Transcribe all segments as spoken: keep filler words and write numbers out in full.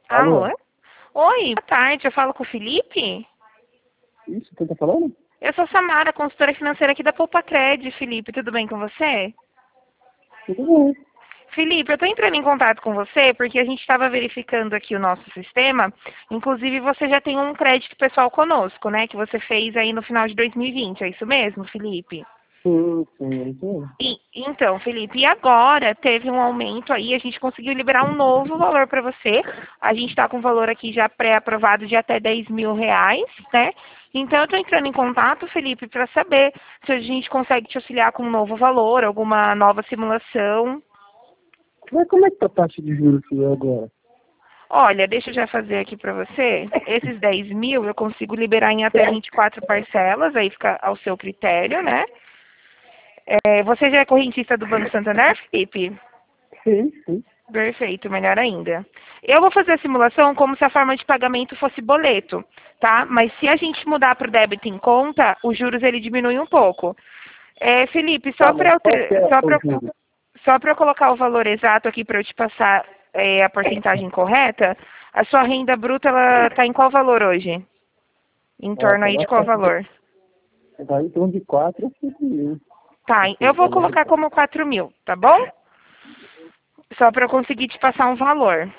Alô? Alô? Oi, boa tarde, eu falo com o Felipe? Isso, quem tá falando? Eu sou Samara, consultora financeira aqui da Poupa-Cred, Felipe, tudo bem com você? Tudo bem. Felipe, eu estou entrando em contato com você porque a gente estava verificando aqui o nosso sistema, inclusive você já tem um crédito pessoal conosco, né, que você fez aí no final de dois mil e vinte, é isso mesmo, Felipe? Sim, sim, sim. E, então, Felipe, e agora teve um aumento aí, a gente conseguiu liberar um novo valor para você. A gente está com um valor aqui já pré-aprovado de até dez mil reais, né? Então, eu estou entrando em contato, Felipe, para saber se a gente consegue te auxiliar com um novo valor, alguma nova simulação. Mas como é que tá a taxa de juros que é agora? Olha, deixa eu já fazer aqui para você. Esses dez mil eu consigo liberar em até vinte e quatro parcelas, aí fica ao seu critério, né? É, você já é correntista do Banco Santander, Felipe? Sim, sim. Perfeito, melhor ainda. Eu vou fazer a simulação como se a forma de pagamento fosse boleto, tá? Mas se a gente mudar para o débito em conta, os juros ele diminui um pouco. É, Felipe, só Tá, para mas eu, qual que ter- é só o para juros? só para eu colocar o valor exato aqui para eu te passar é, a porcentagem correta, a sua renda bruta ela está em qual valor hoje? Em Ah, torno tá aí na de qual faixa de... valor? Tá em torno de quatro a cinco mil. Tá, eu Assim, vou valor colocar de... como quatro mil, tá bom? Só para eu conseguir te passar um valor.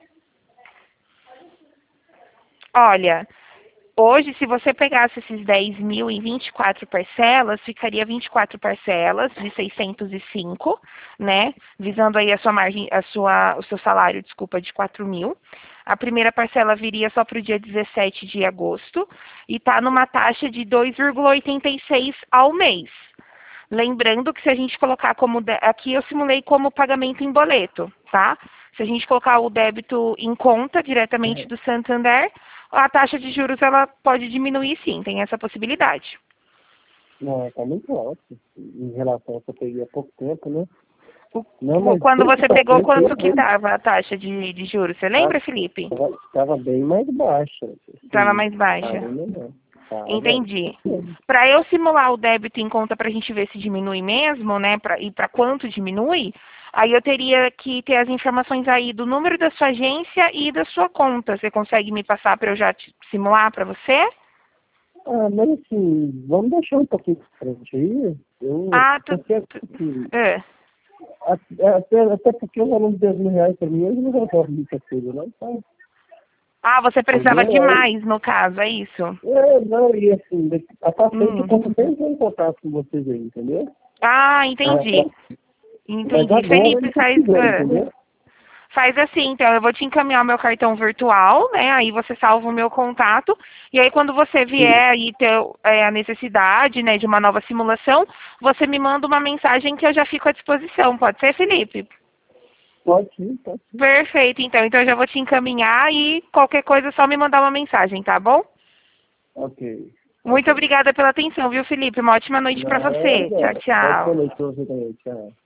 Olha, hoje, se você pegasse esses dez mil em vinte e quatro parcelas, ficaria vinte e quatro parcelas de seiscentos e cinco, né? Visando aí a sua margem, a sua, o seu salário, desculpa, de quatro mil. A primeira parcela viria só para o dia dezessete de agosto e está numa taxa de dois vírgula oitenta e seis ao mês. Lembrando que se a gente colocar como... de- Aqui eu simulei como pagamento em boleto, tá? Se a gente colocar o débito em conta diretamente do Santander, a taxa de juros ela pode diminuir sim, tem essa possibilidade. Não, tá muito alto em relação ao que eu peguei há pouco tempo, né? O- Não, o- mas Quando você pegou, principalmente quanto eu que vejo estava a taxa de, de juros? Você lembra, Felipe? tava, tava bem mais baixa. Estava Assim, mais baixa. ainda não. Tava. Entendi. Para eu simular o débito em conta para a gente ver se diminui mesmo, né? Pra, e para quanto diminui, aí eu teria que ter as informações aí do número da sua agência e da sua conta. Você consegue me passar para eu já te simular para você? Ah, mas assim, vamos deixar um pouquinho de frente aí. Eu, Ah, tu, porque, tu, assim, é. a- até, até porque o valor de dez mil reais para mim hoje não resolve muita coisa, não, tá? Ah, você precisava de Entendeu? Aí, mais, no caso, é isso? é, não, e assim, daqui- a paciente eu Hum. posso sempre entrar em contato com vocês aí, entendeu? Ah, Ah, entendi. tá. Mas Entendi. agora eu Felipe, não tô faz, precisando, é, entendeu? faz assim, então, eu vou te encaminhar o meu cartão virtual, né? Aí você salva o meu contato. E aí, quando você Sim. vier aí ter é, a necessidade, né, de uma nova simulação, você me manda uma mensagem que eu já fico à disposição. Pode ser, Felipe? Pode sim, pode sim. Perfeito, então. Então, eu já vou te encaminhar e qualquer coisa é só me mandar uma mensagem, tá bom? Ok. Muito Ok. obrigada pela atenção, viu, Felipe? Uma ótima noite para você. Tchau, Nada. tchau. Ótima noite pra você também. Tchau.